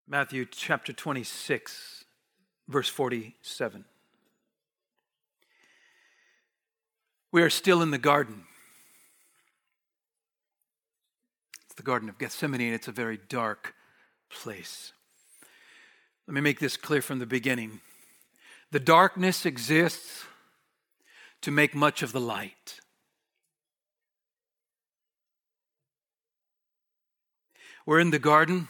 Matthew chapter 26, verse 47. We are still in the garden. It's the Garden of Gethsemane, and it's a very dark place. Let me make this clear from the beginning. The darkness exists to make much of the light. We're in the garden,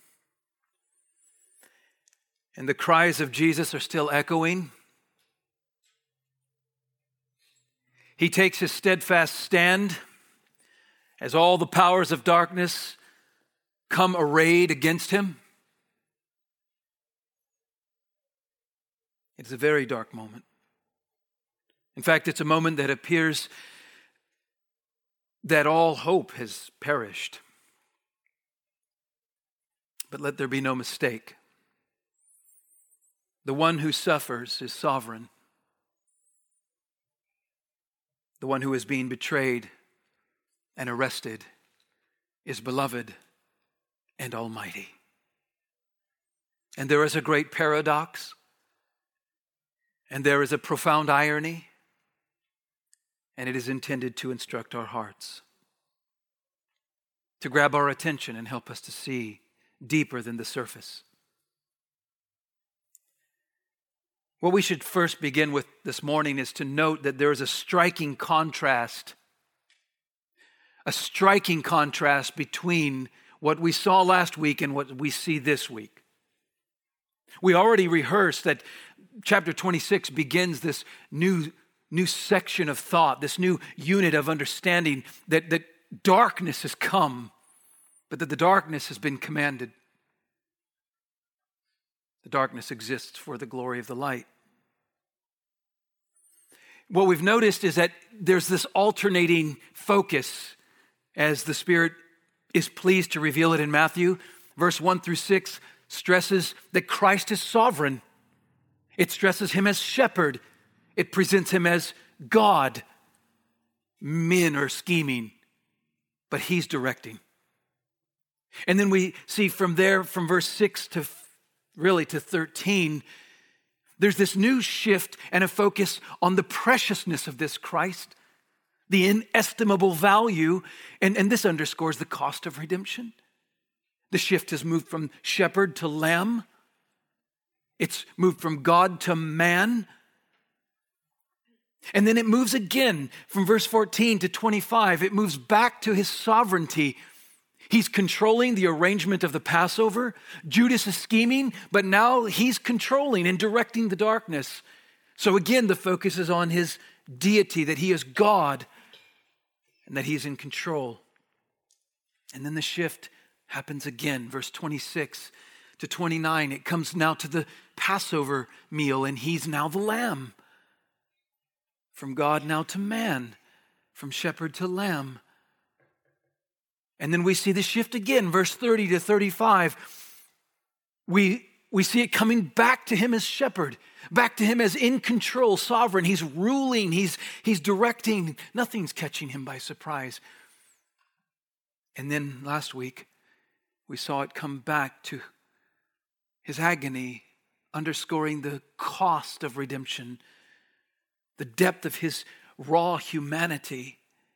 and the cries of Jesus are still echoing. He takes his steadfast stand as all the powers of darkness come arrayed against him. It's a very dark moment. In fact, it's a moment that appears that all hope has perished. But let there be no mistake. The one who suffers is sovereign. The one who is being betrayed and arrested is beloved and almighty. And there is a great paradox, and there is a profound irony, and it is intended to instruct our hearts, to grab our attention and help us to see deeper than the surface. What we should first begin with this morning is to note that there is a striking contrast between what we saw last week and what we see this week. We already rehearsed that chapter 26 begins this new section of thought, this new unit of understanding that darkness has come, but that the darkness has been commanded. The darkness exists for the glory of the light. What we've noticed is that there's this alternating focus as the Spirit is pleased to reveal it in Matthew. Verse 1 through 6 stresses that Christ is sovereign. It stresses him as shepherd. It presents him as God. Men are scheming, but he's directing. And then we see from there, from verse 6 to 13, there's this new shift and a focus on the preciousness of this Christ, the inestimable value, and this underscores the cost of redemption. The shift has moved from shepherd to lamb. It's moved from God to man. And then it moves again from verse 14 to 25. It moves back to his sovereignty. He's controlling the arrangement of the Passover. Judas is scheming, but now he's controlling and directing the darkness. So again, the focus is on his deity, that he is God and that he's in control. And then the shift happens again, verse 26 to 29. It comes now to the Passover meal, and he's now the lamb. From God now to man, from shepherd to lamb. And then we see the shift again, verse 30 to 35. We see it coming back to him as shepherd, back to him as in control, sovereign. He's ruling, he's directing. Nothing's catching him by surprise. And then last week, we saw it come back to his agony, underscoring the cost of redemption, the depth of his raw humanity.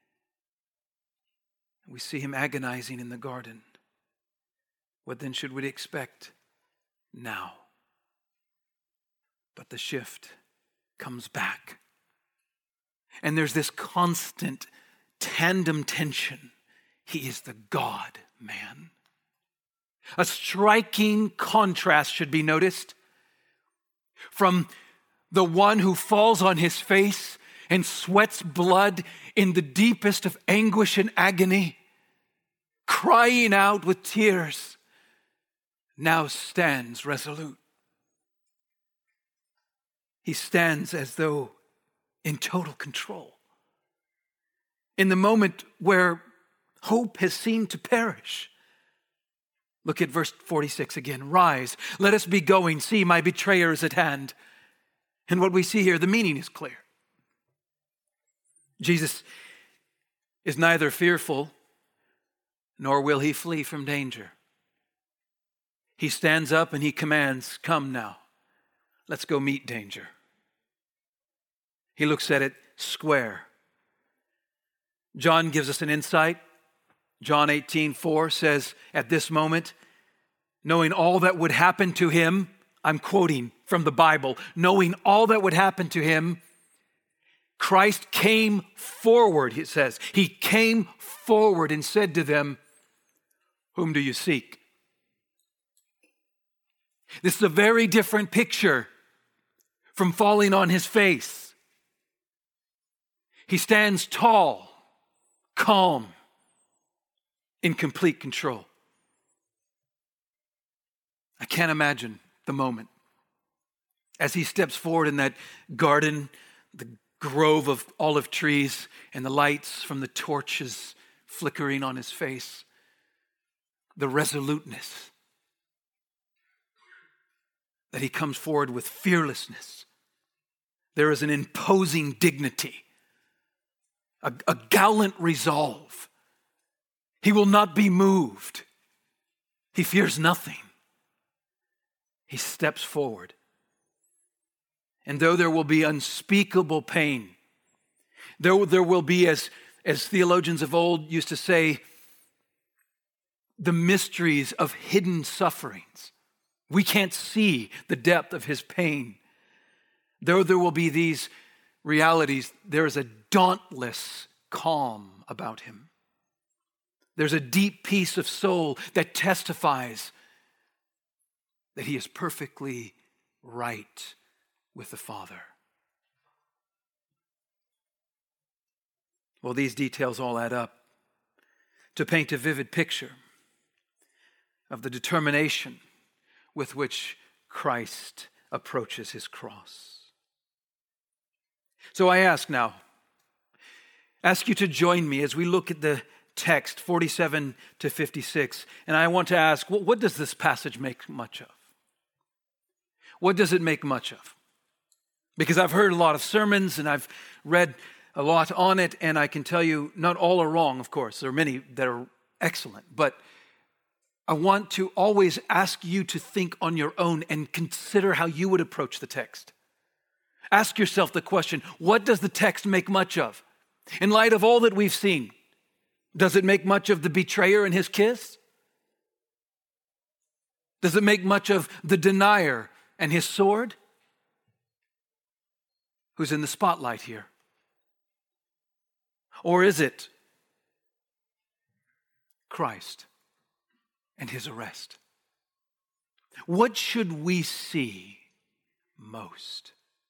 We see him agonizing in the garden. What then should we expect now? But the shift comes back. And there's this constant tandem tension. He is the God-man. A striking contrast should be noticed from the one who falls on his face and sweats blood in the deepest of anguish and agony, crying out with tears, now stands resolute. He stands as though in total control. In the moment where hope has seemed to perish. Look at verse 46 again. Rise, let us be going. See, my betrayer is at hand. And what we see here, the meaning is clear. Jesus is neither fearful nor will he flee from danger. He stands up and he commands, "Come now, let's go meet danger." He looks at it square. John gives us an insight. John 18:4 says, at this moment, knowing all that would happen to him, I'm quoting from the Bible, knowing all that would happen to him, Christ came forward, it says. He came forward and said to them, "Whom do you seek?" This is a very different picture from falling on his face. He stands tall, calm, in complete control. I can't imagine the moment as he steps forward in that garden, the grove of olive trees and the lights from the torches flickering on his face, the resoluteness that he comes forward with, fearlessness. There is an imposing dignity, a gallant resolve. He will not be moved. He fears nothing. He steps forward. And though there will be unspeakable pain, there will be, as theologians of old used to say, the mysteries of hidden sufferings. We can't see the depth of his pain. Though there will be these realities, there is a dauntless calm about him. There's a deep peace of soul that testifies that he is perfectly right with the Father. Well, these details all add up to paint a vivid picture of the determination with which Christ approaches his cross. So I ask you to join me as we look at the text 47 to 56. And I want to ask, what does this passage make much of? What does it make much of? Because I've heard a lot of sermons and I've read a lot on it, and I can tell you not all are wrong, of course. There are many that are excellent, but I want to always ask you to think on your own and consider how you would approach the text. Ask yourself the question, what does the text make much of? In light of all that we've seen, does it make much of the betrayer and his kiss? Does it make much of the denier and his sword? Who's in the spotlight here? Or is it Christ and his arrest? What should we see most?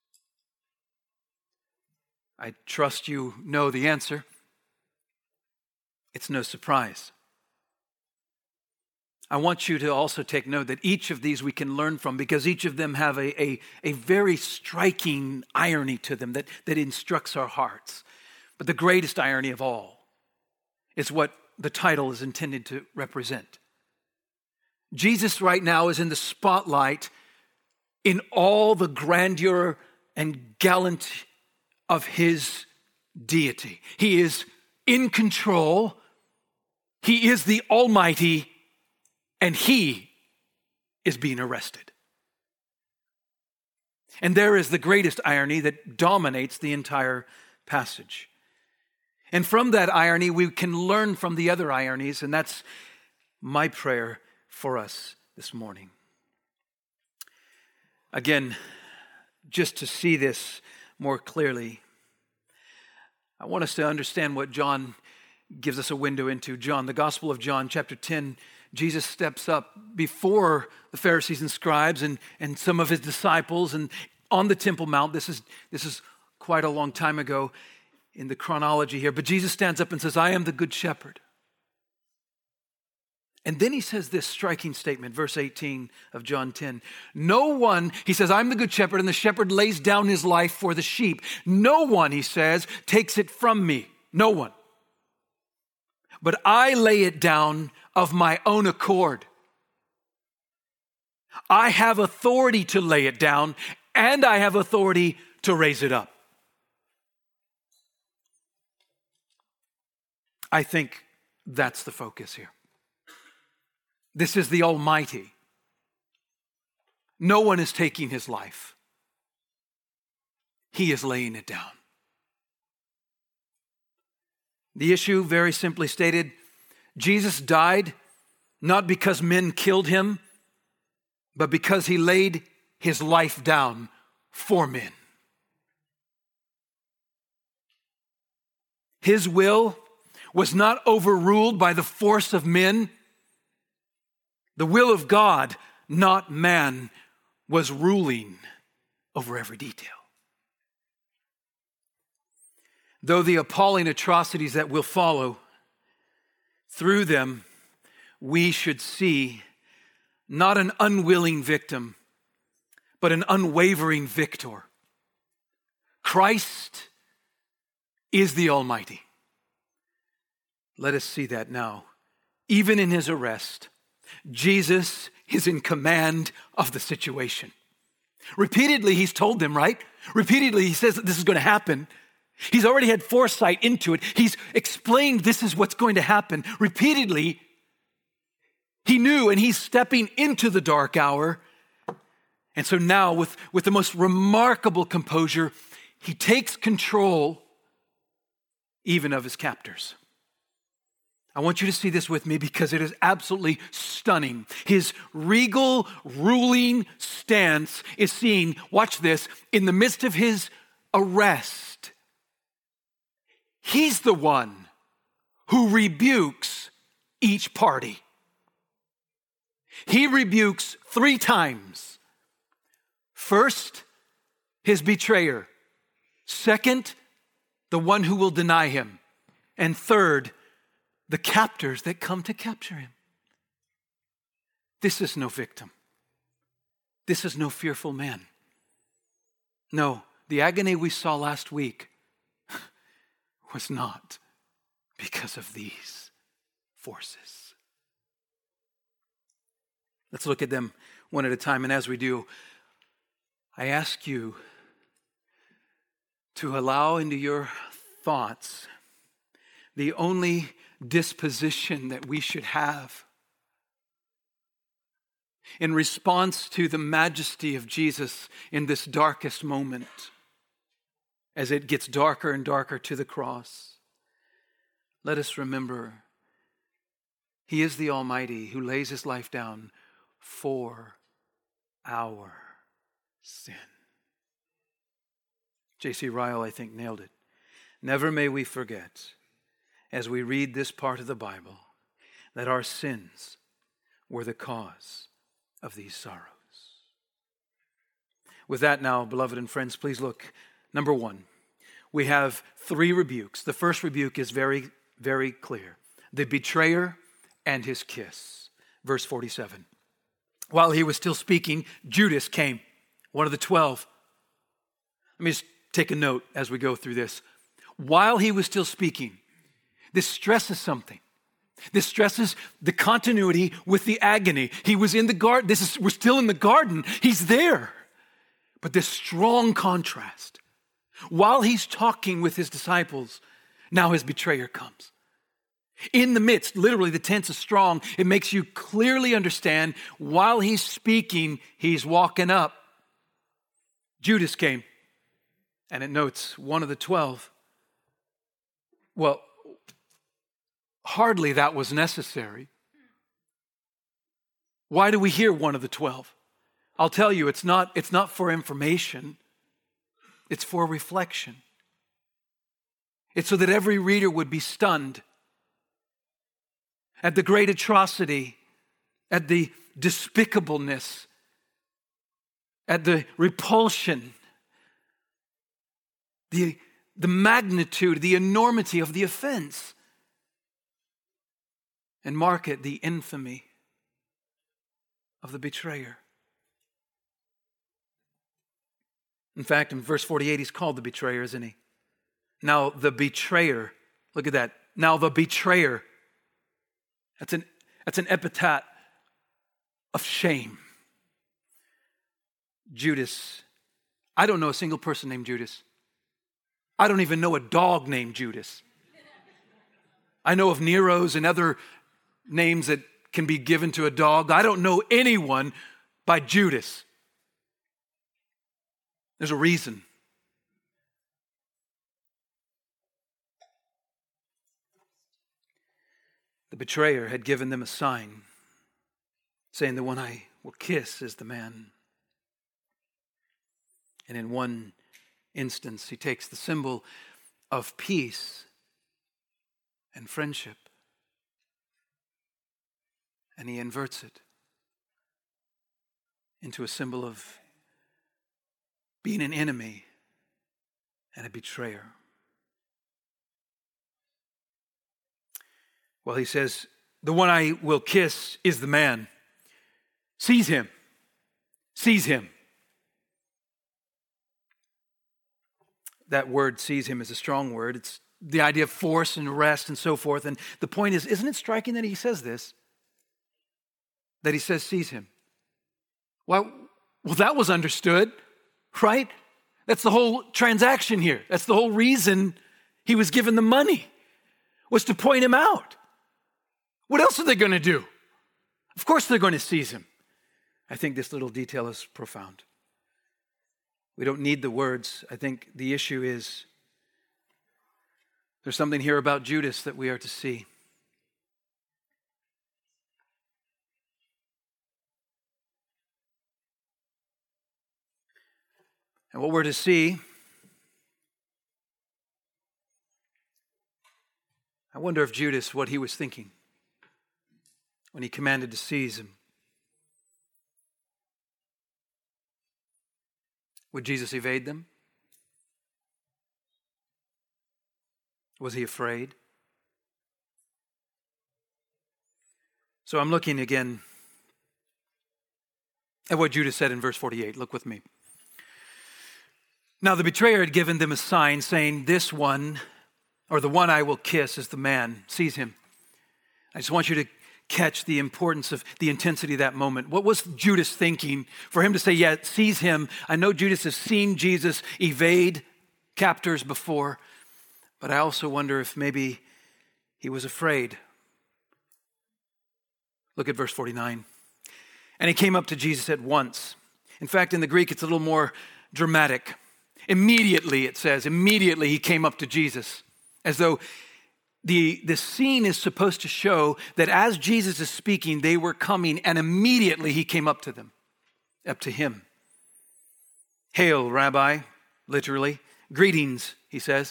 I trust you know the answer. It's no surprise. I want you to also take note that each of these we can learn from, because each of them have a very striking irony to them that instructs our hearts. But the greatest irony of all is what the title is intended to represent. Jesus right now is in the spotlight in all the grandeur and gallantry of his deity. He is in control. He is the Almighty, and he is being arrested. And there is the greatest irony that dominates the entire passage. And from that irony, we can learn from the other ironies, and that's my prayer for us this morning. Again, just to see this more clearly, I want us to understand what John gives us a window into. John, the Gospel of John, chapter 10, Jesus steps up before the Pharisees and scribes and some of his disciples, and on the Temple Mount. This is quite a long time ago in the chronology here, but Jesus stands up and says, "I am the good shepherd." And then he says this striking statement, verse 18 of John 10. No one, he says, "I'm the good shepherd, and the shepherd lays down his life for the sheep. No one," he says, "takes it from me." No one. "But I lay it down of my own accord." I have authority to lay it down, and I have authority to raise it up. I think that's the focus here. This is the Almighty No one is taking his life. He is laying it down. The issue, very simply stated, Jesus died not because men killed him, but because he laid his life down for men. His will was not overruled by the force of men. The will of God, not man, was ruling over every detail. Though the appalling atrocities that will follow, through them, we should see not an unwilling victim, but an unwavering victor. Christ is the Almighty. Let us see that now. Even in his arrest, Jesus is in command of the situation. Repeatedly, he's told them, right? Repeatedly, he says that this is going to happen. He's already had foresight into it. He's explained this is what's going to happen. Repeatedly, he knew, and he's stepping into the dark hour. And so now, with the most remarkable composure, he takes control even of his captors. I want you to see this with me because it is absolutely stunning. His regal, ruling stance is seen, watch this, in the midst of his arrest. He's the one who rebukes each party. He rebukes 3 times. First, his betrayer. Second, the one who will deny him. And third, the captors that come to capture him. This is no victim. This is no fearful man. No, the agony we saw last week was not because of these forces. Let's look at them one at a time, and as we do, I ask you to allow into your thoughts the only disposition that we should have in response to the majesty of Jesus in this darkest moment as it gets darker and darker to the cross. Let us remember he is the Almighty who lays his life down for our sin. J.C. Ryle, I think, nailed it. Never may we forget, as we read this part of the Bible, that our sins were the cause of these sorrows. With that now, beloved and friends, please look. Number 1, we have 3 rebukes. The first rebuke is very, very clear. The betrayer and his kiss. Verse 47. While he was still speaking, Judas came, one of the 12. Let me just take a note as we go through this. While he was still speaking, this stresses something. This stresses the continuity with the agony. He was in the garden. We're still in the garden. He's there. But this strong contrast. While he's talking with his disciples, now his betrayer comes. In the midst, literally the tense is strong. It makes you clearly understand while he's speaking, he's walking up. Judas came, and it notes one of the 12. Well, hardly that was necessary. Why do we hear one of the 12? I'll tell you, it's not for information. It's for reflection. It's so that every reader would be stunned at the great atrocity, at the despicableness, at the repulsion, the magnitude, the enormity of the offense. And mark it, the infamy of the betrayer. In fact, in verse 48, he's called the betrayer, isn't he? Now the betrayer, look at that. Now the betrayer. That's an epithet of shame. Judas. I don't know a single person named Judas. I don't even know a dog named Judas. I know of Neros and other names that can be given to a dog. I don't know anyone by Judas. There's a reason. The betrayer had given them a sign, saying, the one I will kiss is the man. And in one instance, he takes the symbol of peace and friendship, and he inverts it into a symbol of being an enemy and a betrayer. Well, he says, the one I will kiss is the man. Seize him. Seize him. That word, seize him, is a strong word. It's the idea of force and arrest and so forth. And the point is, isn't it striking that he says this? That he says, seize him. Well, that was understood, right? That's the whole transaction here. That's the whole reason he was given the money, was to point him out. What else are they going to do? Of course they're going to seize him. I think this little detail is profound. We don't need the words. I think the issue is there's something here about Judas that we are to see. And what we're to see, I wonder if Judas, what he was thinking when he commanded to seize him. Would Jesus evade them? Was he afraid? So I'm looking again at what Judas said in verse 48. Look with me. Now the betrayer had given them a sign saying, this one, or the one I will kiss is the man. Seize him. I just want you to catch the importance of the intensity of that moment. What was Judas thinking for him to say, yeah, seize him? I know Judas has seen Jesus evade captors before, but I also wonder if maybe he was afraid. Look at verse 49. And he came up to Jesus at once. In fact, in the Greek, it's a little more dramatic. Immediately, it says, immediately he came up to Jesus, as though the scene is supposed to show that as Jesus is speaking, they were coming, and immediately he came up to them, up to him. Hail, Rabbi, literally. Greetings, he says.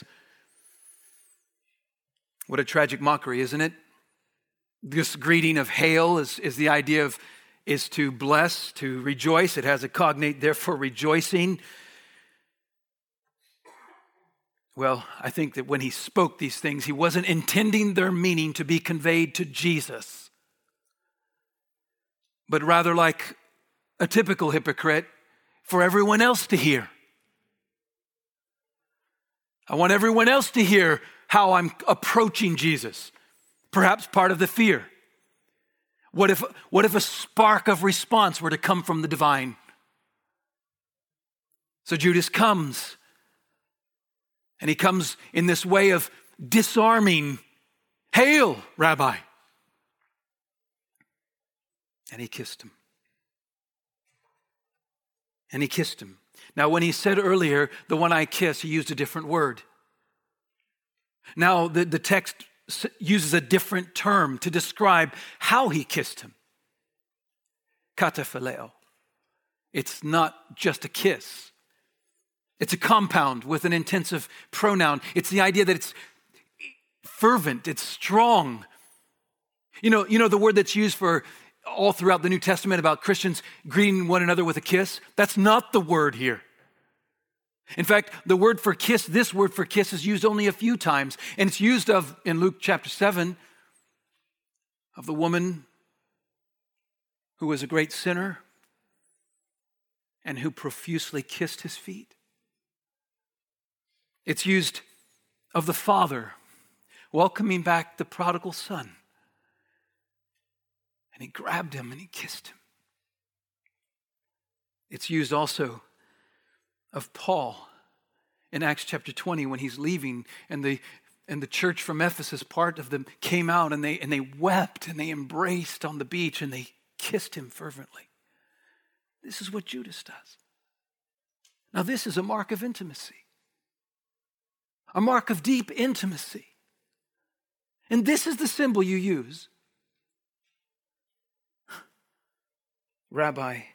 What a tragic mockery, isn't it? This greeting of hail is the idea of, is to bless, to rejoice. It has a cognate, therefore, rejoicing. Well, I think that when he spoke these things, he wasn't intending their meaning to be conveyed to Jesus, but rather like a typical hypocrite for everyone else to hear. I want everyone else to hear how I'm approaching Jesus. Perhaps part of the fear. What if a spark of response were to come from the divine? So Judas comes. And he comes in this way of disarming. Hail, Rabbi. And he kissed him. And he kissed him. Now, when he said earlier, the one I kiss, he used a different word. Now, the text uses a different term to describe how he kissed him. Kataphileo. It's not just a kiss. It's a compound with an intensive pronoun. It's the idea that it's fervent, it's strong. You know the word that's used for all throughout the New Testament about Christians greeting one another with a kiss? That's not the word here. In fact, the word for kiss, this word for kiss is used only a few times, and it's used of in Luke chapter 7 of the woman who was a great sinner and who profusely kissed his feet. It's used of the father welcoming back the prodigal son. And he grabbed him and he kissed him. It's used also of Paul in Acts chapter 20 when he's leaving and the church from Ephesus, part of them came out and they wept and they embraced on the beach and they kissed him fervently. This is what Judas does. Now, this is a mark of intimacy, a mark of deep intimacy. And this is the symbol you use. Rabbi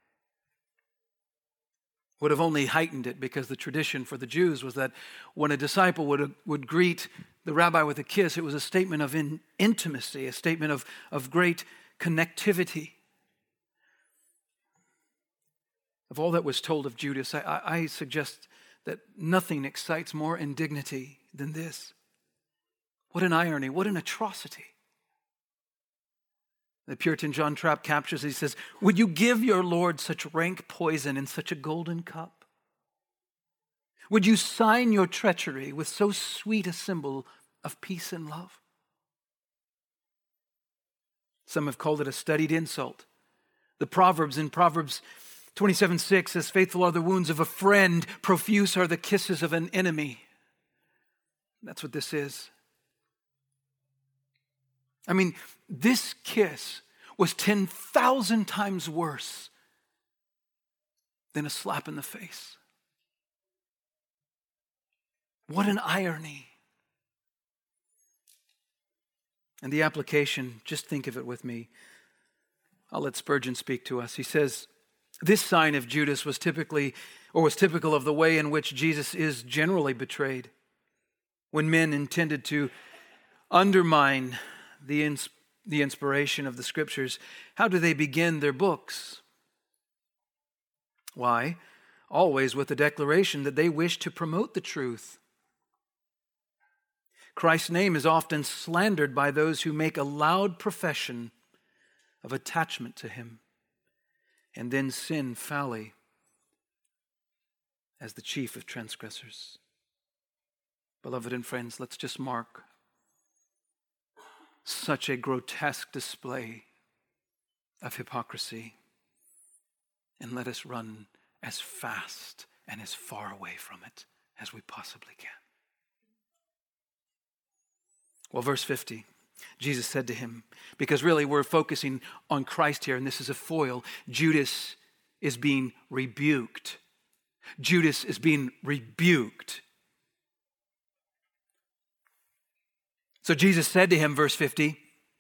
would have only heightened it because the tradition for the Jews was that when a disciple would greet the rabbi with a kiss, it was a statement of intimacy, a statement of great connectivity. Of all that was told of Judas, I suggest that nothing excites more indignity than this. What an irony, what an atrocity. The Puritan John Trapp captures it. He says, "Would you give your Lord such rank poison in such a golden cup? Would you sign your treachery with so sweet a symbol of peace and love?" Some have called it a studied insult. The Proverbs in Proverbs 27:6 says, "Faithful are the wounds of a friend, profuse are the kisses of an enemy." That's what this is. I mean, this kiss was 10,000 times worse than a slap in the face. What an irony. And the application, just think of it with me. I'll let Spurgeon speak to us. He says, this sign of Judas was typical of the way in which Jesus is generally betrayed. When men intended to undermine the inspiration of the Scriptures, how do they begin their books? Why? Always with the declaration that they wish to promote the truth. Christ's name is often slandered by those who make a loud profession of attachment to him and then sin foully as the chief of transgressors. Beloved and friends, let's just mark such a grotesque display of hypocrisy, and let us run as fast and as far away from it as we possibly can. Well, verse 50, Jesus said to him, because really we're focusing on Christ here, and this is a foil. Judas is being rebuked. Judas is being rebuked. So Jesus said to him, verse 50,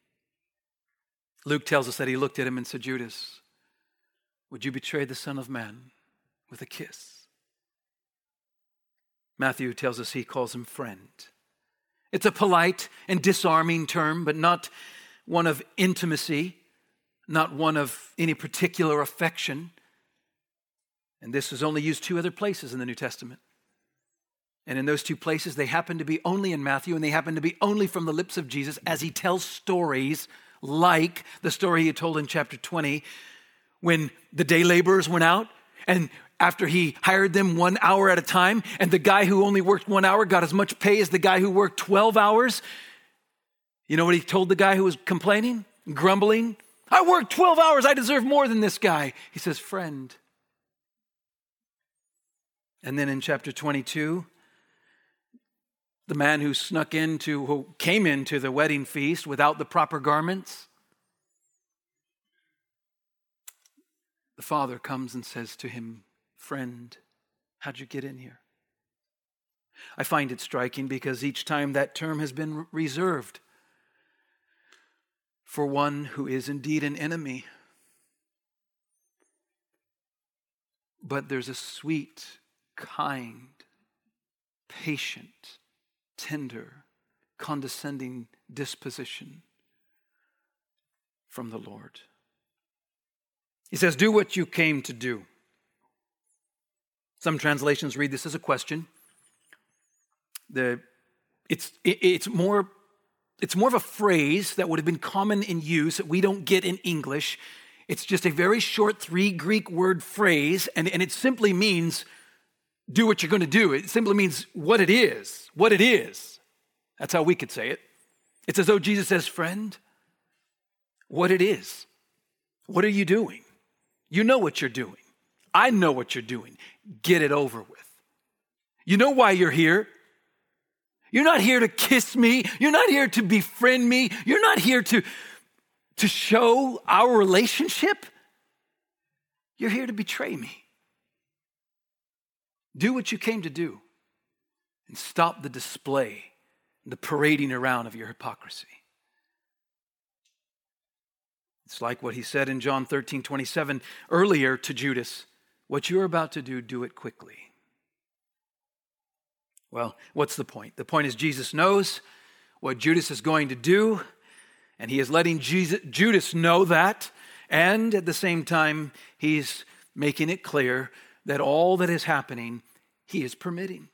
Luke tells us that he looked at him and said, "Judas, would you betray the Son of Man with a kiss?" Matthew tells us he calls him friend. It's a polite and disarming term, but not one of intimacy, not one of any particular affection. And this is only used two other places in the New Testament. And in those two places, they happen to be only in Matthew, and they happen to be only from the lips of Jesus as he tells stories like the story he told in chapter 20 when the day laborers went out, and after he hired them 1 hour at a time, and the guy who only worked 1 hour got as much pay as the guy who worked 12 hours. You know what he told the guy who was complaining, grumbling? "I worked 12 hours, I deserve more than this guy." He says, "Friend." And then in chapter 22, the man who came into the wedding feast without the proper garments, the father comes and says to him, "Friend, how'd you get in here?" I find it striking because each time that term has been reserved for one who is indeed an enemy. But there's a sweet, kind, patient, tender, condescending disposition from the Lord. He says, "Do what you came to do." Some translations read this as a question. It's more of a phrase that would have been common in use that we don't get in English. It's just a very short 3 Greek word phrase, and it simply means do what you're going to do. It simply means what it is. What it is. That's how we could say it. It's as though Jesus says, "Friend, what it is. What are you doing? You know what you're doing. I know what you're doing. Get it over with. You know why you're here. You're not here to kiss me. You're not here to befriend me. You're not here to show our relationship. You're here to betray me. Do what you came to do and stop the display, the parading around of your hypocrisy. It's like what he said in John 13:27 earlier to Judas. What you're about to do, do it quickly. Well, what's the point? The point is Jesus knows what Judas is going to do, and he is letting Judas know that, and at the same time, he's making it clear that all that is happening, he is permitting.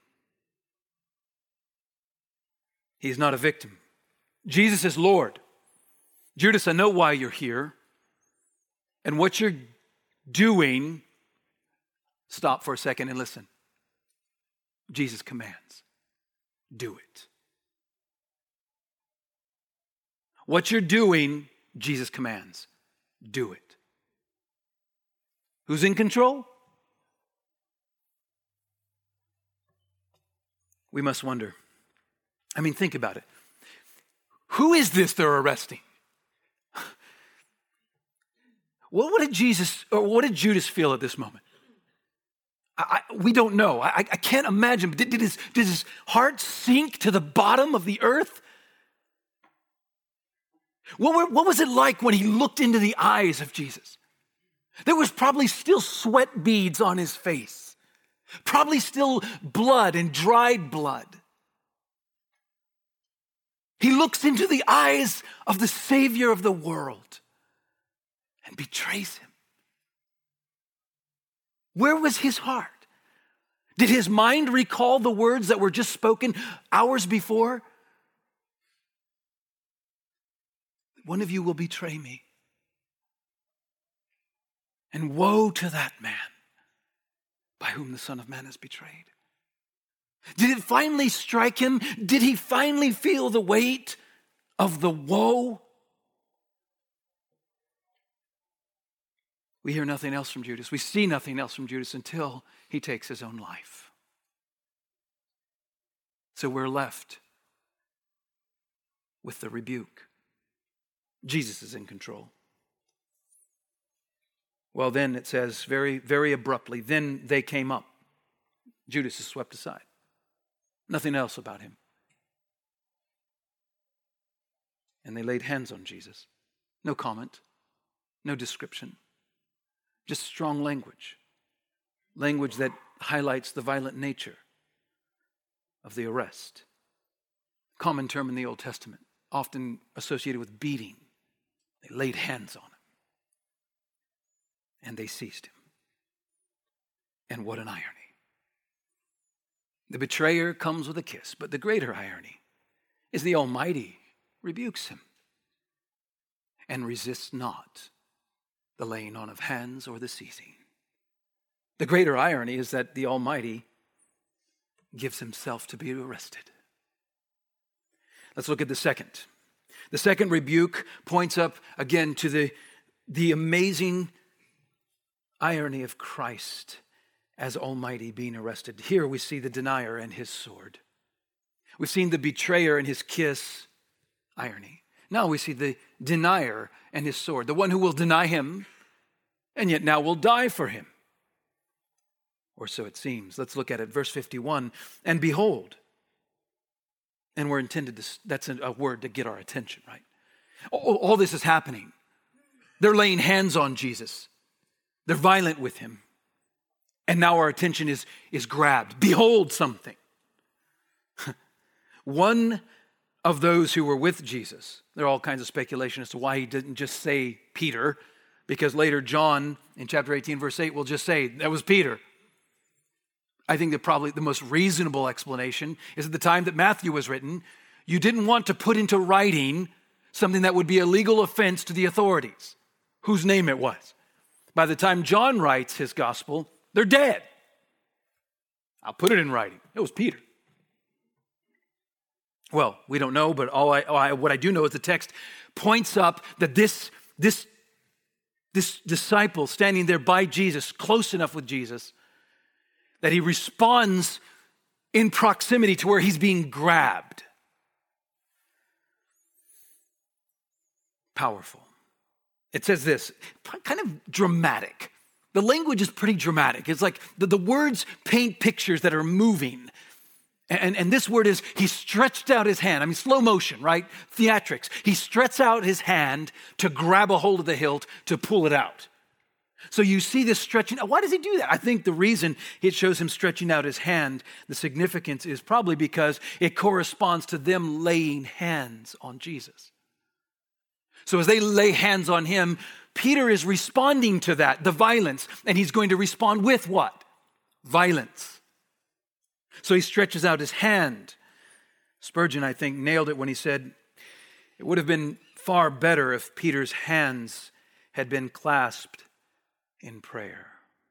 He's not a victim. Jesus is Lord. Judas, I know why you're here, and what you're doing, stop for a second and listen. Jesus commands, do it. What you're doing, Jesus commands, do it. Who's in control? We must wonder. I mean, think about it. Who is this they're arresting? What did Judas feel at this moment? We don't know. I can't imagine. Did his heart sink to the bottom of the earth? What was it like when he looked into the eyes of Jesus? There was probably still sweat beads on his face. Probably still blood and dried blood. He looks into the eyes of the Savior of the world and betrays him. Where was his heart? Did his mind recall the words that were just spoken hours before? One of you will betray me. And woe to that man by whom the Son of Man is betrayed. Did it finally strike him? Did he finally feel the weight of the woe? We hear nothing else from Judas. We see nothing else from Judas until he takes his own life. So we're left with the rebuke. Jesus is in control. Well, then it says very, very abruptly, then they came up. Judas is swept aside. Nothing else about him. And they laid hands on Jesus. No comment, no description, just strong language. Language that highlights the violent nature of the arrest. Common term in the Old Testament, often associated with beating. They laid hands on him. And they seized him. And what an irony. The betrayer comes with a kiss, but the greater irony is the Almighty rebukes him and resists not the laying on of hands or the seizing. The greater irony is that the Almighty gives himself to be arrested. Let's look at the second. The second rebuke points up again to the amazing irony of Christ as Almighty being arrested. Here we see the denier and his sword. We've seen the betrayer and his kiss, irony. Now we see the denier and his sword, the one who will deny him and yet now will die for him. Or so it seems. Let's look at it. Verse 51, and behold, and we're intended to, that's a word to get our attention, right? All this is happening. They're laying hands on Jesus. They're violent with him. And now our attention is grabbed. Behold something. One of those who were with Jesus, there are all kinds of speculation as to why he didn't just say Peter, because later John in chapter 18 verse 8 will just say that was Peter. I think that probably the most reasonable explanation is at the time that Matthew was written, you didn't want to put into writing something that would be a legal offense to the authorities, whose name it was. By the time John writes his gospel, they're dead. I'll put it in writing. It was Peter. Well, we don't know, but what I do know is the text points up that this disciple standing there by Jesus, close enough with Jesus, that he responds in proximity to where he's being grabbed. Powerful. It says this, kind of dramatic. The language is pretty dramatic. It's like the words paint pictures that are moving. And this word is, he stretched out his hand. I mean, slow motion, right? Theatrics. He stretched out his hand to grab a hold of the hilt to pull it out. So you see this stretching. Why does he do that? I think the reason it shows him stretching out his hand, the significance is probably because it corresponds to them laying hands on Jesus. So as they lay hands on him, Peter is responding to that, the violence, and he's going to respond with what? Violence. So he stretches out his hand. Spurgeon, I think, nailed it when he said, it would have been far better if Peter's hands had been clasped in prayer.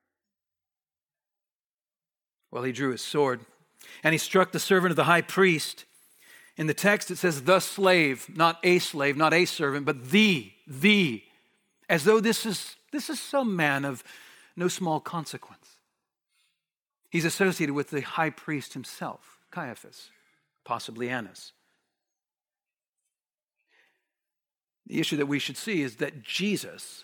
Well, he drew his sword, and he struck the servant of the high priest. In the text, it says, the slave, not a servant, but the, as though this is some man of no small consequence. He's associated with the high priest himself, Caiaphas, possibly Annas. The issue that we should see is that Jesus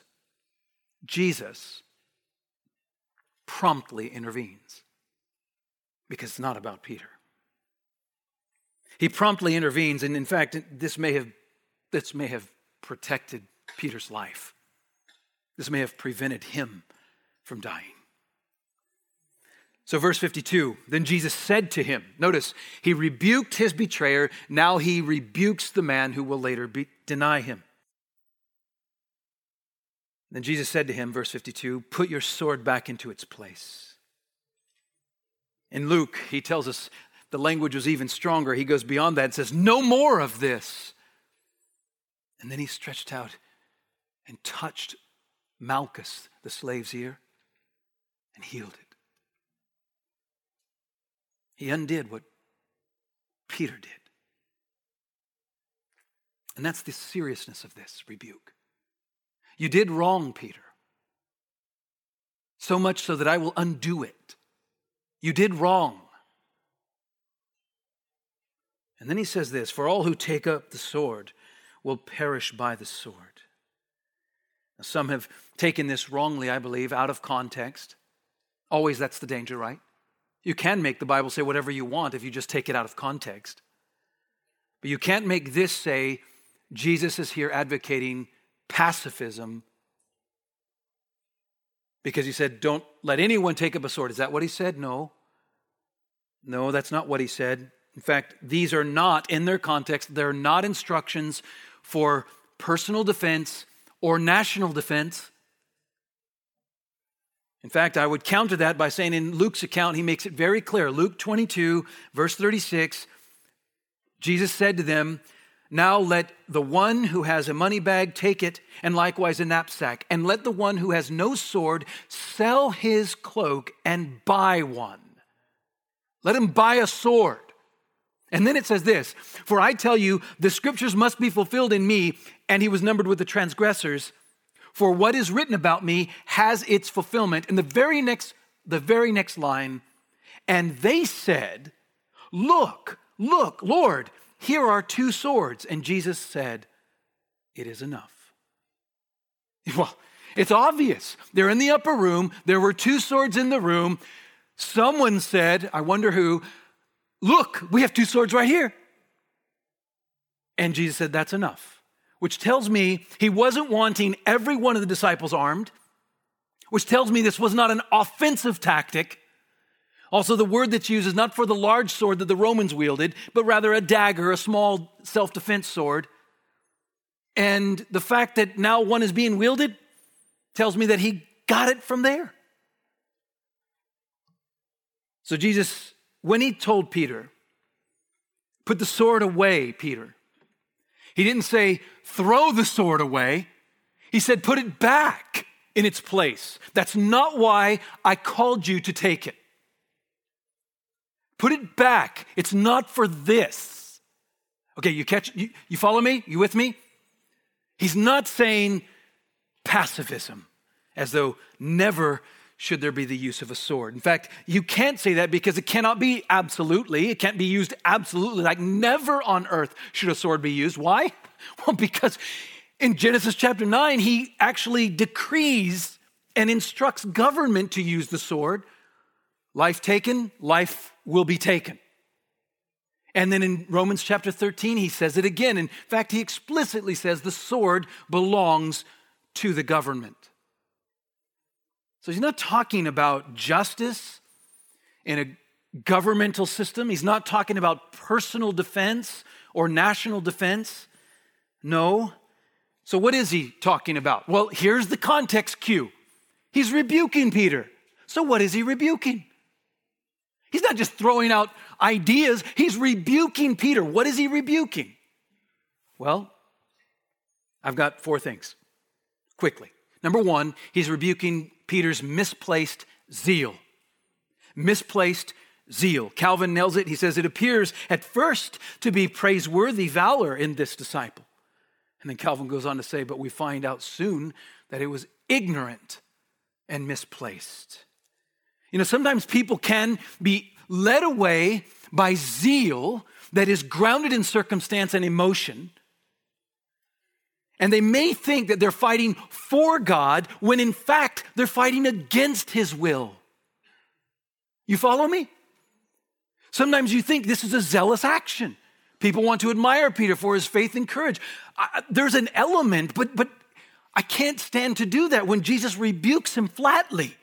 promptly intervenes, because it's not about Peter. He promptly intervenes, and in fact, this may have protected Peter's life. This may have prevented him from dying. So verse 52, then Jesus said to him, notice, he rebuked his betrayer, now he rebukes the man who will later deny him. Then Jesus said to him, verse 52, put your sword back into its place. In Luke, he tells us the language was even stronger. He goes beyond that and says, no more of this. And then he stretched out and touched Malchus, the slave's ear, and healed it. He undid what Peter did. And that's the seriousness of this rebuke. You did wrong, Peter. So much so that I will undo it. You did wrong. And then he says this, for all who take up the sword will perish by the sword. Now, some have taken this wrongly, I believe, out of context. Always that's the danger, right? You can make the Bible say whatever you want if you just take it out of context. But you can't make this say Jesus is here advocating pacifism because he said, don't let anyone take up a sword. Is that what he said? No, that's not what he said. In fact, these are not, in their context, they're not instructions for personal defense or national defense. In fact, I would counter that by saying in Luke's account, he makes it very clear. Luke 22, verse 36, Jesus said to them, now let the one who has a money bag take it, and likewise a knapsack, and let the one who has no sword sell his cloak and buy one. Let him buy a sword. And then it says this, for I tell you, the scriptures must be fulfilled in me, and he was numbered with the transgressors. For what is written about me has its fulfillment. In the very next line, and they said, look, Lord, here are two swords. And Jesus said, it is enough. Well, it's obvious. They're in the upper room. There were two swords in the room. Someone said, I wonder who, look, we have two swords right here. And Jesus said, that's enough. Which tells me he wasn't wanting every one of the disciples armed, which tells me this was not an offensive tactic. Also, the word that's used is not for the large sword that the Romans wielded, but rather a dagger, a small self-defense sword. And the fact that now one is being wielded tells me that he got it from there. So Jesus, when he told Peter, put the sword away, Peter, he didn't say, throw the sword away. He said, put it back in its place. That's not why I called you to take it. Put it back. It's not for this. Okay, you follow me? You with me? He's not saying pacifism, as though never should there be the use of a sword. In fact, you can't say that because it cannot be absolutely. It can't be used absolutely. Like never on earth should a sword be used. Why? Well, because in Genesis chapter 9, he actually decrees and instructs government to use the sword. Life taken, life will be taken. And then in Romans chapter 13, he says it again. In fact, he explicitly says the sword belongs to the government. So he's not talking about justice in a governmental system. He's not talking about personal defense or national defense. No. So what is he talking about? Well, here's the context cue. He's rebuking Peter. So what is he rebuking? He's not just throwing out ideas. He's rebuking Peter. What is he rebuking? Well, I've got 4 things quickly. Number 1, he's rebuking Peter's misplaced zeal. Misplaced zeal. Calvin nails it. He says it appears at first to be praiseworthy valor in this disciple. And then Calvin goes on to say, but we find out soon that it was ignorant and misplaced. You know, sometimes people can be led away by zeal that is grounded in circumstance and emotion. And they may think that they're fighting for God when in fact they're fighting against his will. You follow me? Sometimes you think this is a zealous action. People want to admire Peter for his faith and courage. There's an element, but I can't stand to do that when Jesus rebukes him flatly.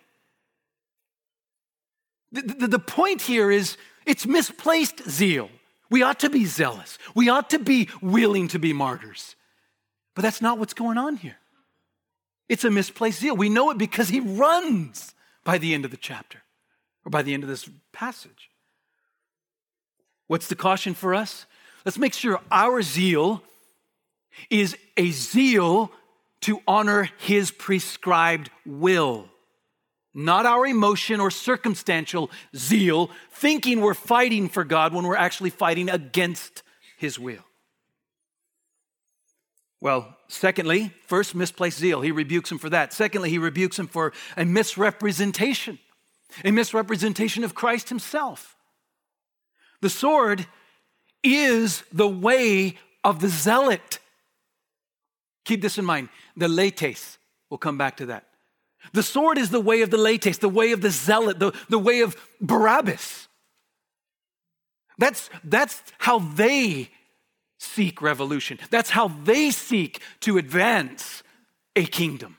The point here is it's misplaced zeal. We ought to be zealous. We ought to be willing to be martyrs. But that's not what's going on here. It's a misplaced zeal. We know it because he runs by the end of the chapter or by the end of this passage. What's the caution for us? Let's make sure our zeal is a zeal to honor his prescribed will, not our emotion or circumstantial zeal, thinking we're fighting for God when we're actually fighting against his will. Well, secondly, first, misplaced zeal. He rebukes him for that. Secondly, he rebukes him for a misrepresentation of Christ himself. The sword is the way of the zealot. Keep this in mind. The lates. We'll come back to that. The sword is the way of the lates, the way of the zealot, the way of Barabbas. That's how they seek revolution. That's how they seek to advance a kingdom.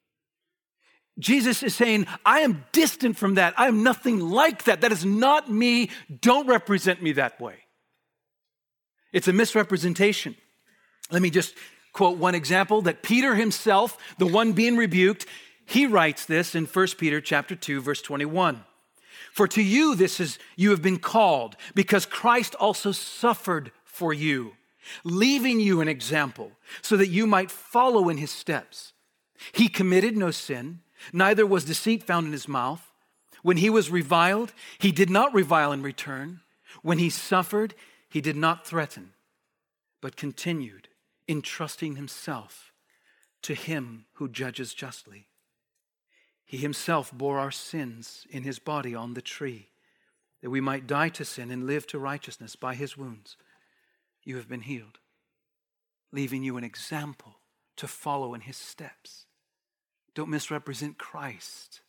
Jesus is saying, I am distant from that. I am nothing like that. That is not me. Don't represent me that way. It's a misrepresentation. Let me just quote one example that Peter himself, the one being rebuked, he writes this in 1 Peter chapter 2, verse 21. For to you you have been called, because Christ also suffered for you, leaving you an example, so that you might follow in his steps. He committed no sin, neither was deceit found in his mouth. When he was reviled, he did not revile in return. When he suffered, he did not threaten, but continued entrusting himself to him who judges justly. He himself bore our sins in his body on the tree, that we might die to sin and live to righteousness. By his wounds you have been healed, leaving you an example to follow in his steps. Don't misrepresent Christ.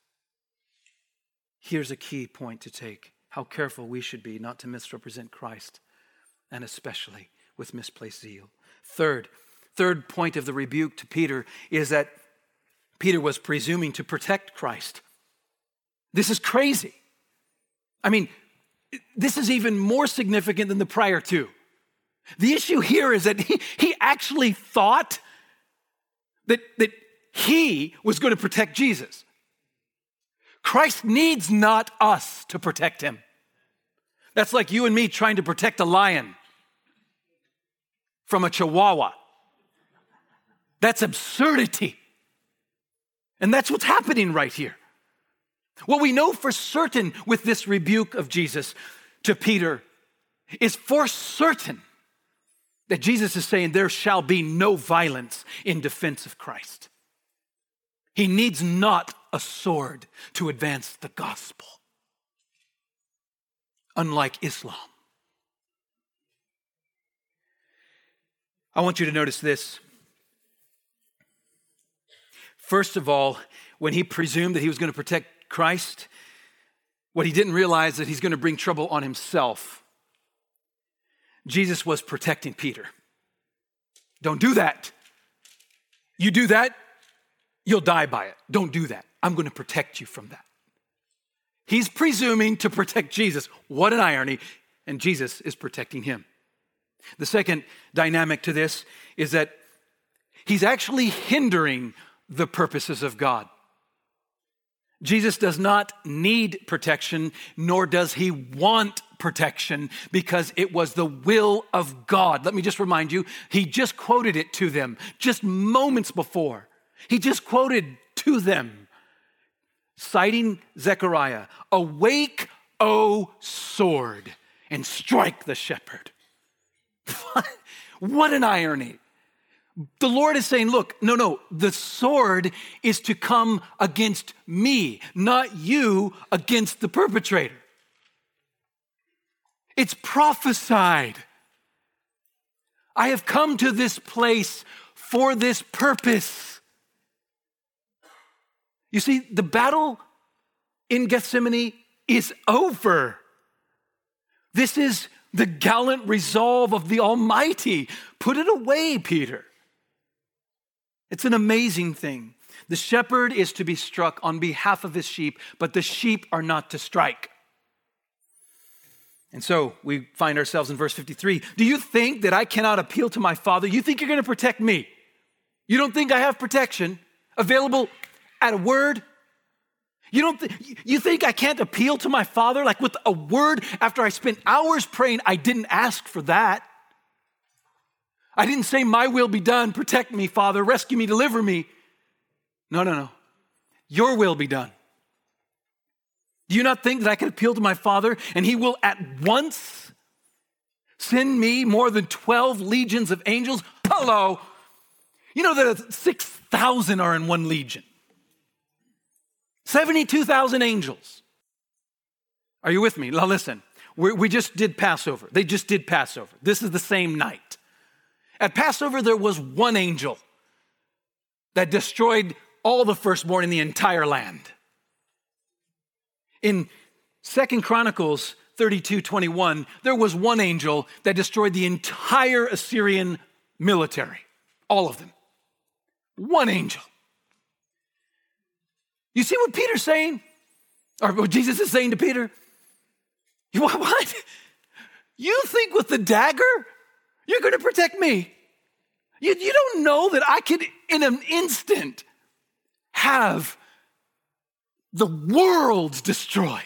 Here's a key point to take: how careful we should be not to misrepresent Christ, and especially with misplaced zeal. Third point of the rebuke to Peter is that Peter was presuming to protect Christ. This is crazy. I mean, this is even more significant than the prior two. The issue here is that he actually thought that he was going to protect Jesus. Christ needs not us to protect him. That's like you and me trying to protect a lion from a chihuahua. That's absurdity. And that's what's happening right here. What we know for certain with this rebuke of Jesus to Peter is for certain that Jesus is saying there shall be no violence in defense of Christ. He needs not a sword to advance the gospel, unlike Islam. I want you to notice this. First of all, when he presumed that he was going to protect Christ, what he didn't realize that he's going to bring trouble on himself. Jesus was protecting Peter. Don't do that. You do that, you'll die by it. Don't do that. I'm going to protect you from that. He's presuming to protect Jesus. What an irony. And Jesus is protecting him. The second dynamic to this is that he's actually hindering the purposes of God. Jesus does not need protection, nor does he want protection, because it was the will of God. Let me just remind you, he just quoted it to them just moments before. He just quoted to them, citing Zechariah, "Awake, O sword, and strike the shepherd." What an irony. The Lord is saying, look, no, the sword is to come against me, not you against the perpetrator. It's prophesied. I have come to this place for this purpose. You see, the battle in Gethsemane is over. This is the gallant resolve of the Almighty. Put it away, Peter. It's an amazing thing. The shepherd is to be struck on behalf of his sheep, but the sheep are not to strike. And so we find ourselves in verse 53. Do you think that I cannot appeal to my Father? You think you're going to protect me? You don't think I have protection available at a word? You think I can't appeal to my Father like with a word after I spent hours praying? I didn't ask for that. I didn't say, my will be done. Protect me, Father. Rescue me, deliver me. No. Your will be done. Do you not think that I can appeal to my Father and he will at once send me more than 12 legions of angels? Hello. You know that 6,000 are in one legion. 72,000 angels. Are you with me? Now listen, we just did Passover. They just did Passover. This is the same night. At Passover, there was one angel that destroyed all the firstborn in the entire land. In 2 Chronicles 32:21, there was one angel that destroyed the entire Assyrian military. All of them. One angel. You see what Peter's saying? Or what Jesus is saying to Peter? What? You think with the dagger, you're going to protect me? You don't know that I could, in an instant, have the world destroyed.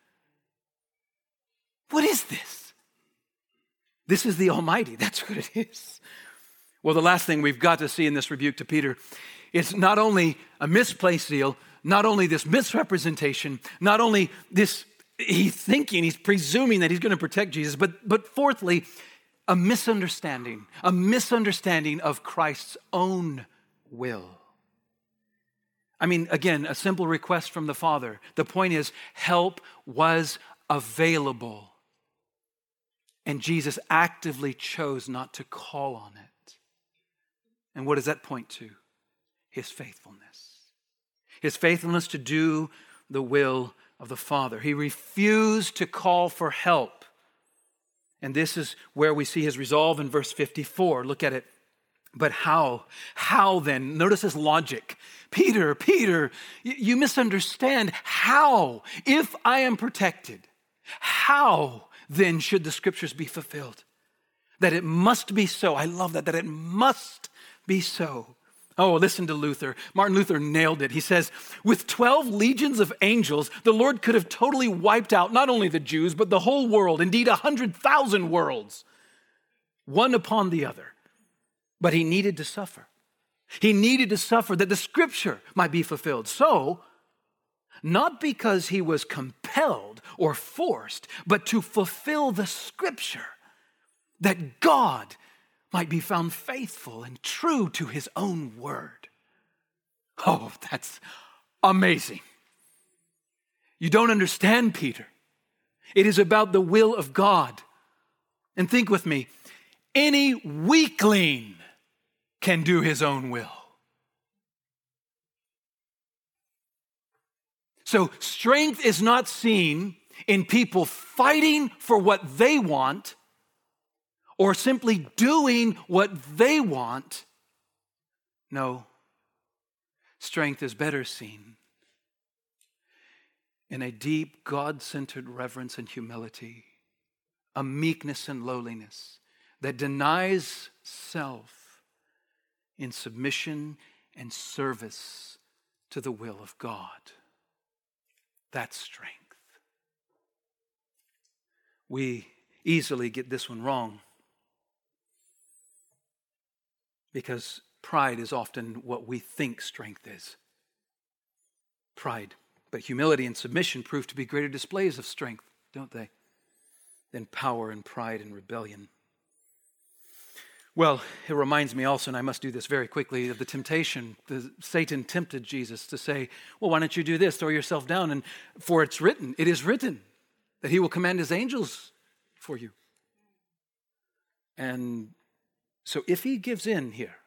What is this? This is the Almighty. That's what it is. Well, the last thing we've got to see in this rebuke to Peter is not only a misplaced zeal, not only this misrepresentation, not only this, he's presuming that he's going to protect Jesus, but fourthly, a misunderstanding of Christ's own will. I mean, again, a simple request from the Father. The point is, help was available, and Jesus actively chose not to call on it. And what does that point to? His faithfulness. His faithfulness to do the will of the Father. He refused to call for help. And this is where we see his resolve in verse 54. Look at it. But how? How then? Notice his logic. Peter, you misunderstand. How? If I am protected, how then should the scriptures be fulfilled? That it must be so. I love that it must be so. Oh, listen to Luther. Martin Luther nailed it. He says, with 12 legions of angels, the Lord could have totally wiped out not only the Jews, but the whole world, indeed 100,000 worlds, one upon the other. But he needed to suffer. He needed to suffer that the scripture might be fulfilled. So, not because he was compelled or forced, but to fulfill the scripture, that God might be found faithful and true to his own word. Oh, that's amazing. You don't understand, Peter. It is about the will of God. And think with me, any weakling can do his own will. So strength is not seen in people fighting for what they want or simply doing what they want. No, strength is better seen in a deep, God-centered reverence and humility, a meekness and lowliness that denies self in submission and service to the will of God. That's strength. We easily get this one wrong because pride is often what we think strength is. Pride. But humility and submission prove to be greater displays of strength, don't they, than power and pride and rebellion. Well, it reminds me also, and I must do this very quickly, of the temptation. Satan tempted Jesus to say, well, why don't you do this? Throw yourself down. And for it is written that he will command his angels for you. And so if he gives in here,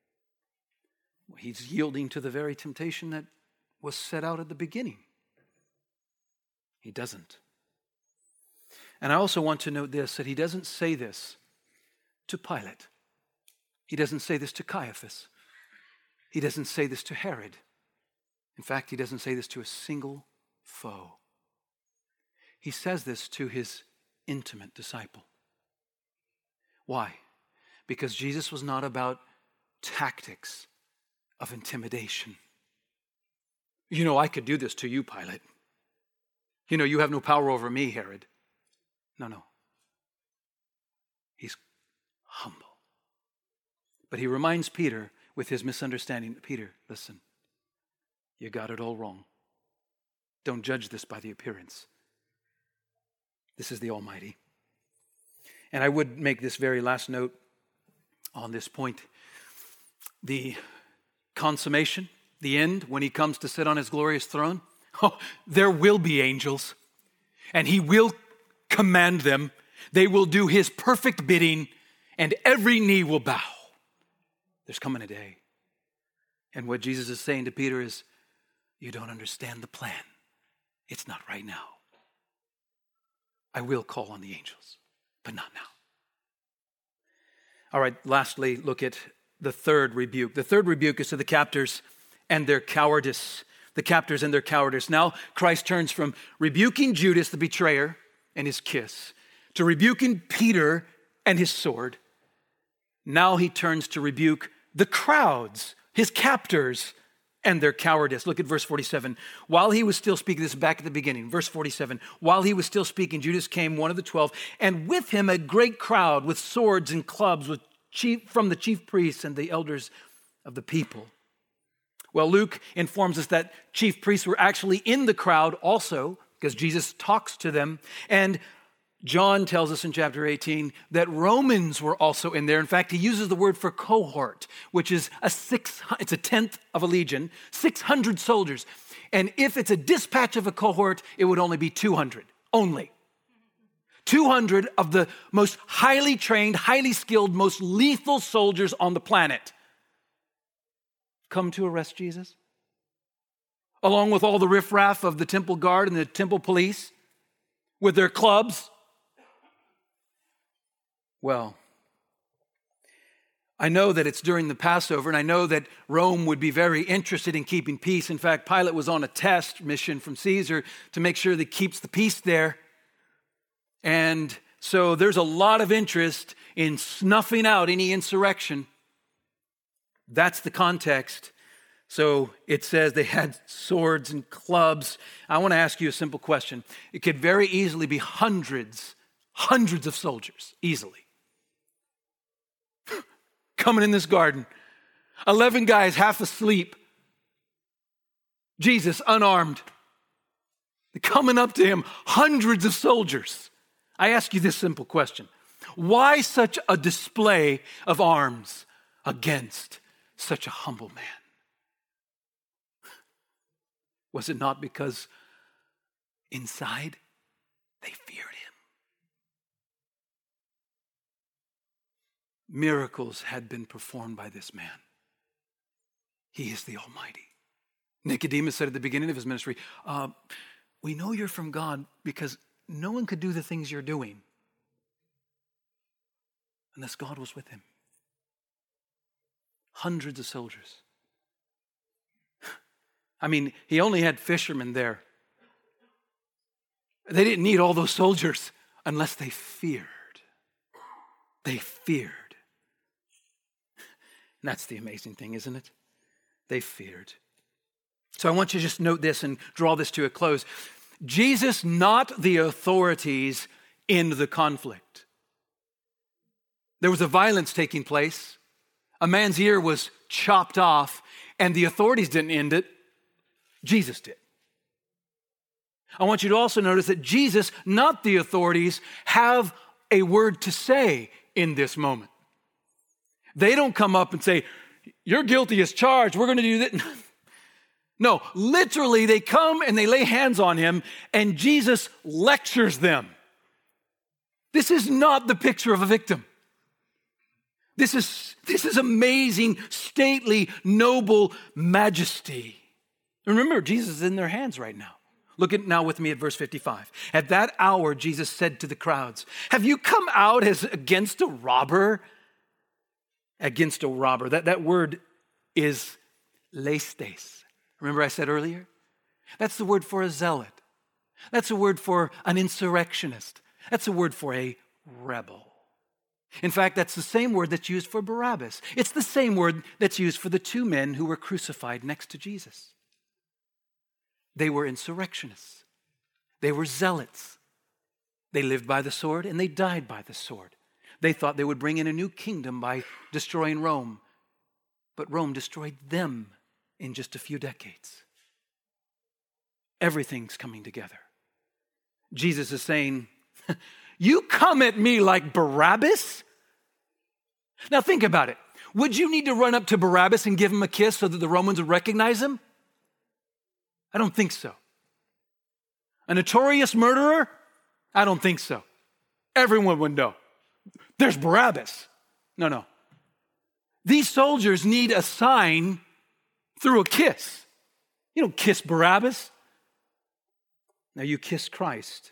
he's yielding to the very temptation that was set out at the beginning. He doesn't. And I also want to note this, that he doesn't say this to Pilate. He doesn't say this to Caiaphas. He doesn't say this to Herod. In fact, he doesn't say this to a single foe. He says this to his intimate disciple. Why? Because Jesus was not about tactics of intimidation. You know, I could do this to you, Pilate. You know, you have no power over me, Herod. No. He's humble. But he reminds Peter with his misunderstanding, Peter, listen, you got it all wrong. Don't judge this by the appearance. This is the Almighty. And I would make this very last note on this point. The consummation, the end, when he comes to sit on his glorious throne, there will be angels, and he will command them. They will do his perfect bidding, and every knee will bow. There's coming a day. And what Jesus is saying to Peter is, you don't understand the plan. It's not right now. I will call on the angels, but not now. All right, lastly, look at the third rebuke. The third rebuke is to the captors and their cowardice. The captors and their cowardice. Now Christ turns from rebuking Judas, the betrayer, and his kiss, to rebuking Peter and his sword. Now he turns to rebuke the crowds, his captors, and their cowardice. Look at verse 47. While he was still speaking, this is back at the beginning, verse 47. While he was still speaking, Judas came, one of the 12, and with him a great crowd with swords and clubs from the chief priests and the elders of the people. Well, Luke informs us that chief priests were actually in the crowd also, because Jesus talks to them. And John tells us in chapter 18 that Romans were also in there. In fact, he uses the word for cohort, which is it's a tenth of a legion, 600 soldiers. And if it's a dispatch of a cohort, it would only be 200, only. 200 of the most highly trained, highly skilled, most lethal soldiers on the planet come to arrest Jesus, along with all the riffraff of the temple guard and the temple police with their clubs. Well, I know that it's during the Passover, and I know that Rome would be very interested in keeping peace. In fact, Pilate was on a test mission from Caesar to make sure that he keeps the peace there. And so there's a lot of interest in snuffing out any insurrection. That's the context. So it says they had swords and clubs. I want to ask you a simple question. It could very easily be hundreds of soldiers, easily. Coming in this garden. 11 guys half asleep. Jesus unarmed. Coming up to him, hundreds of soldiers. I ask you this simple question. Why such a display of arms against such a humble man? Was it not because inside they feared him? Miracles had been performed by this man. He is the Almighty. Nicodemus said at the beginning of his ministry, we know you're from God because no one could do the things you're doing unless God was with him. Hundreds of soldiers. I mean, he only had fishermen there. They didn't need all those soldiers unless they feared. They feared. And that's the amazing thing, isn't it? They feared. So I want you to just note this and draw this to a close. Jesus, not the authorities in the conflict. There was a violence taking place. A man's ear was chopped off, and the authorities didn't end it. Jesus did. I want you to also notice that Jesus, not the authorities, have a word to say in this moment. They don't come up and say, you're guilty as charged, we're going to do that. No, literally they come and they lay hands on him and Jesus lectures them. This is not the picture of a victim. This is amazing, stately, noble majesty. Remember, Jesus is in their hands right now. Look at now with me at verse 55. At that hour, Jesus said to the crowds, have you come out as against a robber? Against a robber. That word is leistes. Remember I said earlier? That's the word for a zealot. That's a word for an insurrectionist. That's a word for a rebel. In fact, that's the same word that's used for Barabbas. It's the same word that's used for the two men who were crucified next to Jesus. They were insurrectionists. They were zealots. They lived by the sword and they died by the sword. They thought they would bring in a new kingdom by destroying Rome. But Rome destroyed them in just a few decades. Everything's coming together. Jesus is saying, you come at me like Barabbas? Now think about it. Would you need to run up to Barabbas and give him a kiss so that the Romans would recognize him? I don't think so. A notorious murderer? I don't think so. Everyone would know. There's Barabbas. No. These soldiers need a sign through a kiss. You don't kiss Barabbas. Now you kiss Christ.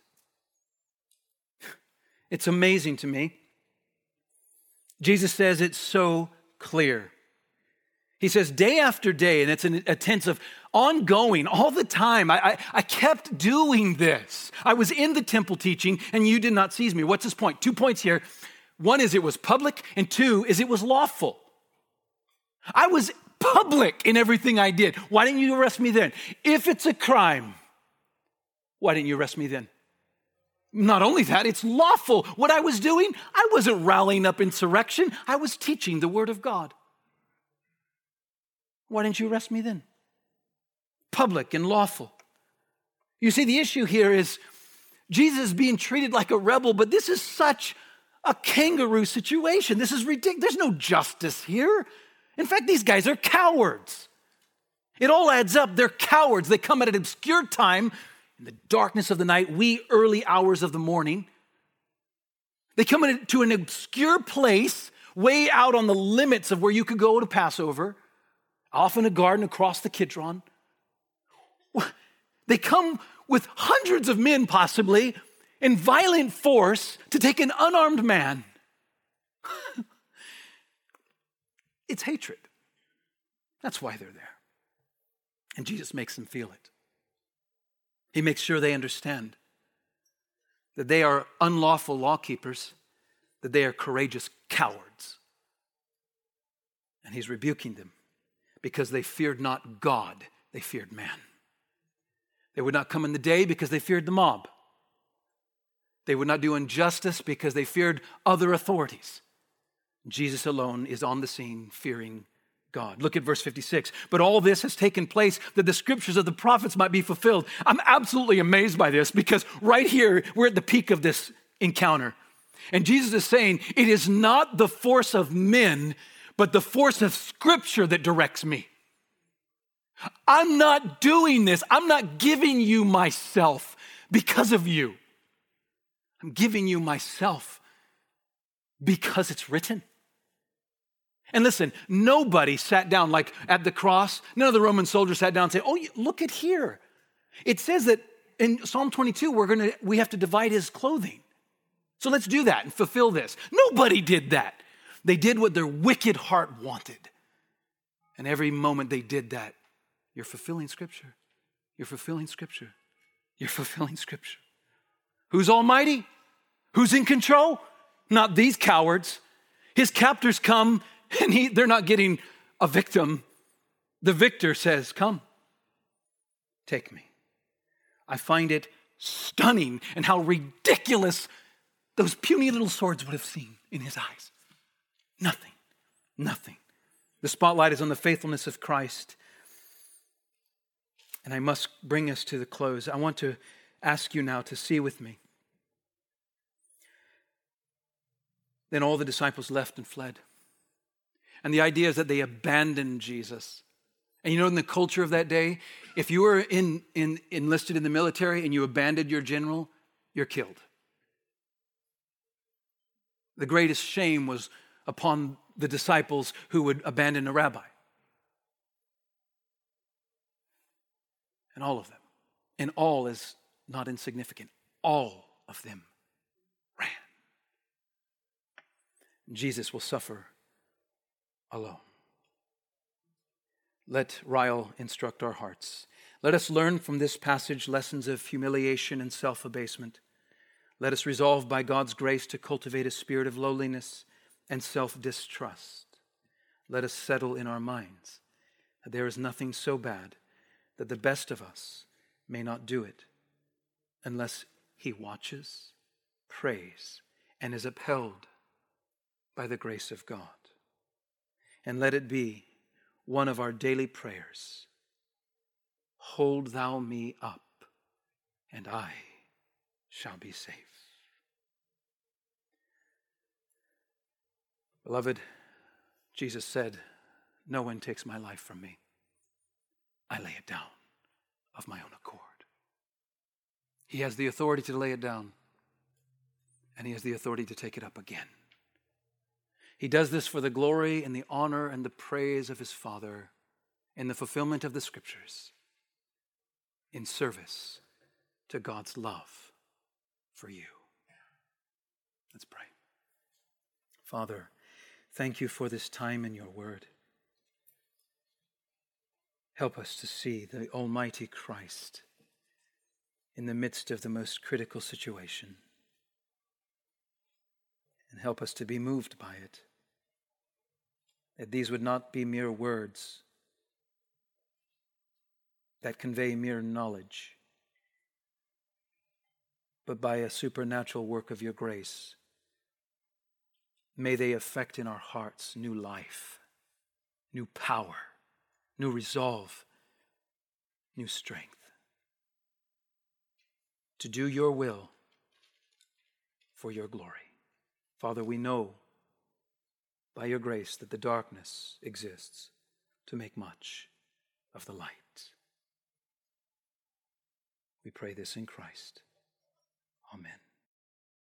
It's amazing to me. Jesus says it's so clear. He says day after day, and it's a tense of ongoing, all the time. I kept doing this. I was in the temple teaching, and you did not seize me. What's his point? 2 points here. One is it was public, and two is it was lawful. I was public in everything I did. Why didn't you arrest me then? If it's a crime, why didn't you arrest me then? Not only that, it's lawful. What I was doing, I wasn't rallying up insurrection. I was teaching the word of God. Why didn't you arrest me then? Public and lawful. You see, the issue here is Jesus is being treated like a rebel, but this is such a kangaroo situation. This is ridiculous. There's no justice here. In fact, these guys are cowards. It all adds up. They're cowards. They come at an obscure time, in the darkness of the night, wee early hours of the morning. They come into an obscure place, way out on the limits of where you could go to Passover, off in a garden across the Kidron. They come with hundreds of men, possibly, in violent force to take an unarmed man. It's hatred. That's why they're there. And Jesus makes them feel it. He makes sure they understand that they are unlawful law keepers, that they are courageous cowards. And he's rebuking them because they feared not God, they feared man. They would not come in the day because they feared the mob. They would not do injustice because they feared other authorities. Jesus alone is on the scene fearing God. Look at verse 56. But all this has taken place that the scriptures of the prophets might be fulfilled. I'm absolutely amazed by this because right here, we're at the peak of this encounter. And Jesus is saying, it is not the force of men, but the force of scripture that directs me. I'm not doing this. I'm not giving you myself because of you. I'm giving you myself because it's written. And listen, nobody sat down like at the cross. None of the Roman soldiers sat down and said, oh, look at here. It says that in Psalm 22, we have to divide his clothing. So let's do that and fulfill this. Nobody did that. They did what their wicked heart wanted. And every moment they did that, you're fulfilling Scripture. You're fulfilling Scripture. You're fulfilling Scripture. Who's almighty? Who's in control? Not these cowards. His captors come and they're not getting a victim. The victor says, come, take me. I find it stunning and how ridiculous those puny little swords would have seemed in his eyes. Nothing, nothing. The spotlight is on the faithfulness of Christ. And I must bring us to the close. I want to ask you now to see with me. Then all the disciples left and fled. And the idea is that they abandoned Jesus. And you know, in the culture of that day, if you were enlisted in the military and you abandoned your general, you're killed. The greatest shame was upon the disciples who would abandon a rabbi. And all of them. And all is not insignificant. All of them ran. Jesus will suffer alone. Let Ryle instruct our hearts. Let us learn from this passage lessons of humiliation and self-abasement. Let us resolve by God's grace to cultivate a spirit of lowliness and self-distrust. Let us settle in our minds that there is nothing so bad that the best of us may not do it unless he watches, prays, and is upheld by the grace of God. And let it be one of our daily prayers. Hold thou me up, and I shall be safe. Beloved, Jesus said, no one takes my life from me. I lay it down of my own accord. He has the authority to lay it down, and he has the authority to take it up again. He does this for the glory and the honor and the praise of his Father in the fulfillment of the Scriptures, in service to God's love for you. Let's pray. Father, thank you for this time in your word. Help us to see the Almighty Christ in the midst of the most critical situation. And help us to be moved by it. That these would not be mere words that convey mere knowledge, but by a supernatural work of your grace, may they effect in our hearts new life, new power, new resolve, new strength to do your will for your glory. Father, we know by your grace that the darkness exists to make much of the light. We pray this in Christ. Amen.